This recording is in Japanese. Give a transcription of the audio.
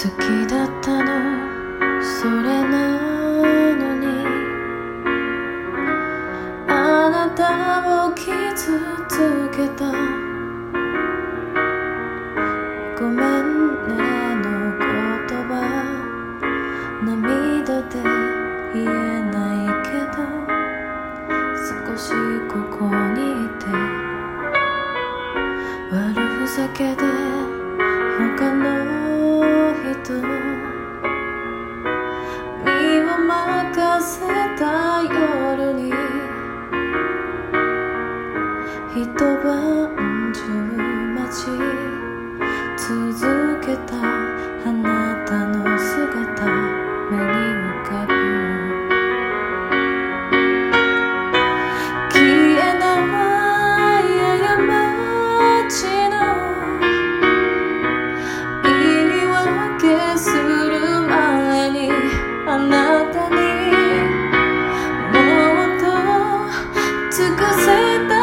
好きだったのそれなのにあなたを傷つけたごめんねの言葉涙で言えないけど少しここにいて悪ふざけで他の人身を任せた夜に一晩中待ち続けたあなたの姿目に浮かぶ消えない過ちの言い訳する前にあなたにもっと尽くせた